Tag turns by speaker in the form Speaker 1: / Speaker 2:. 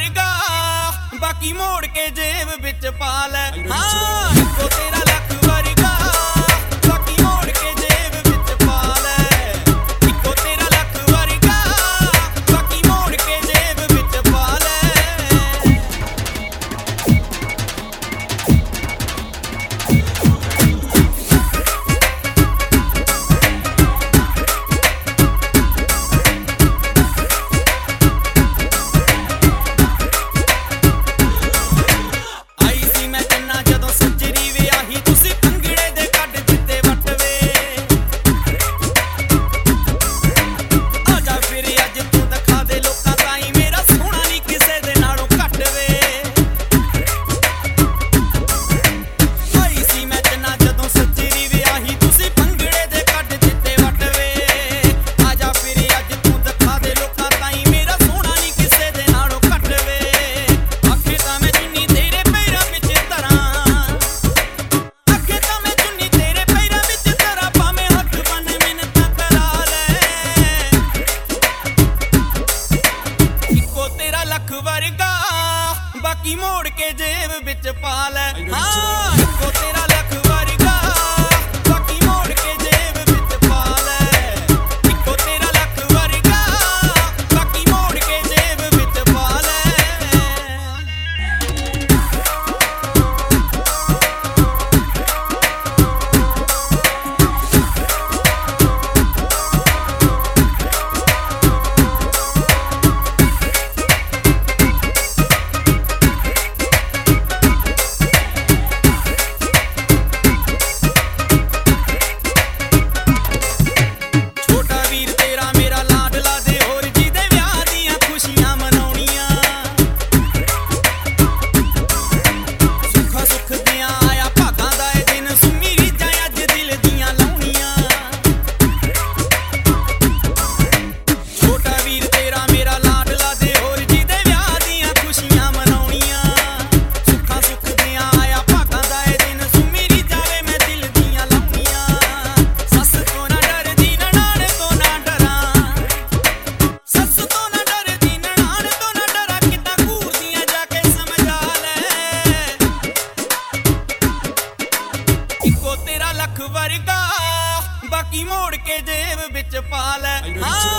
Speaker 1: ਵਰਗਾ ਬਾਕੀ ਮੋੜ ਕੇ ਜੇਬ ਵਿੱਚ ਪਾ ਲੈ। ਹਾਂ ਇੱਕੋ ਤੇਰਾ ਲੱਖ ਵਰਗਾ ਬਾਕੀ ਮੋੜ ਕੇ ਜੇਬ ਵਿੱਚ ਪਾ ਲੈ। ਇੱਕੋ ਤੇਰਾ ਲੱਖ ਵਰਗਾ ਬਾਕੀ ਮੋੜ ਕੇ ਜੇਬ ਵਿੱਚ ਪਾ ਲੈ। ਬਾਕੀ ਮੋੜ ਕੇ ਜੇਬ ਵਿੱਚ ਪਾ ਲੈ। ਹਾਂ ਇੱਕੋ ਤੇਰਾ ਲੱਖ ਵਰਗਾ ਬਾਕੀ ਮੋੜ ਕੇ ਜੇਬ ਵਿੱਚ ਪਾ ਲੈ। ਇੱਕੋ ਤੇਰਾ ਲੱਖ ਵਰਗਾ ਬਾਕੀ ਮੋੜ ਕੇ ਜੇਬ ਵਿੱਚ ਪਾ ਲੈ। ਇੱਕੋ ਤੇਰਾ ਲੱਖ ਵਰਗਾ ਬਾਕੀ ਮੋੜ ਕੇ ਜੇਬ ਵਿੱਚ ਪਾ ਲੈ।